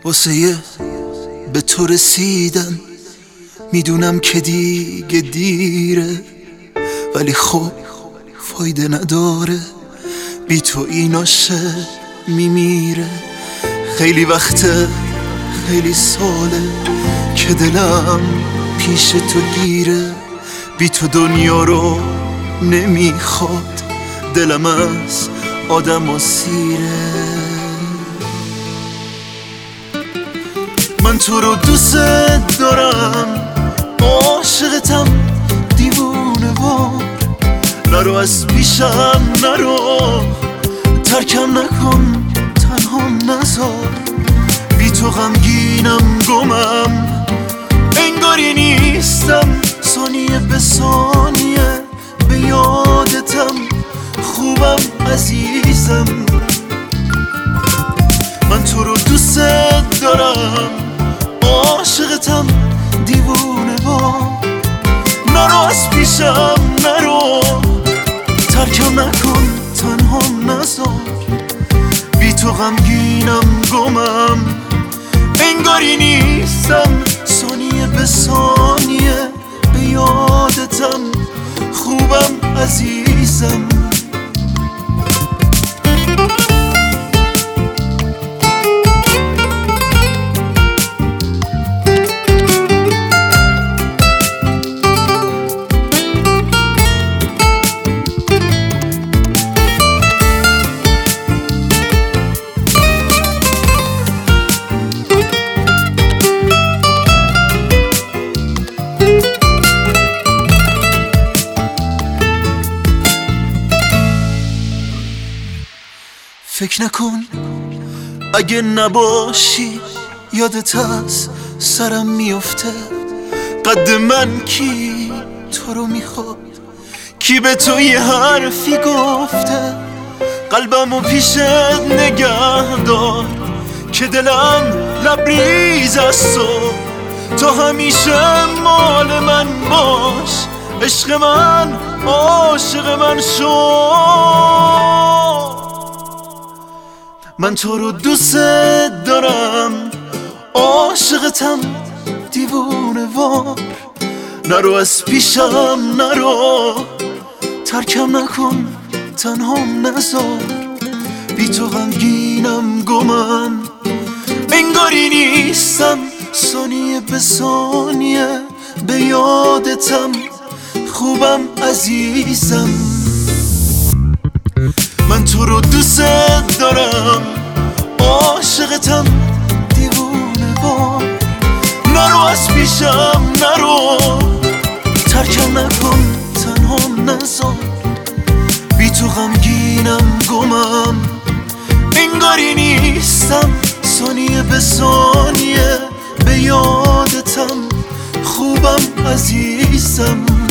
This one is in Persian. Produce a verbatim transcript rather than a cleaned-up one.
واسه به تو رسیدم میدونم که دیگه دیره، ولی خب فایده نداره، بی تو این عاشق میمیره. خیلی وقته خیلی ساله که دلم پیش تو گیره، بی تو دنیا رو نمیخواد، دلم از آدم و سیره. من تو رو دوست دارم، عاشقتم دیوونه وار، نرو از پیشم نرو، ترکم نکن تنها نذار، بی تو غمگینم گمم، انگاری نیستم، ثانیه به ثانیه به یادتم، خوبم عزیزم. من تو رو دوست دارم، عاشقتم دیوونه وار، نرو از پیشم نرو، ترکم نکن تنها نذار، بی تو غمگینم گمم، انگاری نیستم، ثانیه به ثانیه به یادتم، خوبم عزیزم. فکر نکن اگه نباشی، یادت از سرم میفته، قد من کی تو رو میخواد، کی به تو یه حرفی گفته، قلبمو پیشت نگه دار که دلم لبریز از تو، تو همیشه مال من باش، عشق من عاشق من شو. من تو رو دوست دارم، عاشقتم دیوونه وار، نرو از پیشم نرو، ترکم نکن تنها نذار، بی تو غمگینم گمم، انگاری نیستم، ثانیه به ثانیه به یادتم، خوبم عزیزم. من تو رو دوست دارم، عاشقتم دیوونه وار، نرو از پیشم نرو، ترکم نکن تنها نذار، بی تو غمگینم گمم، انگاری نیستم، ثانیه به ثانیه به یادتم، خوبم عزیزم.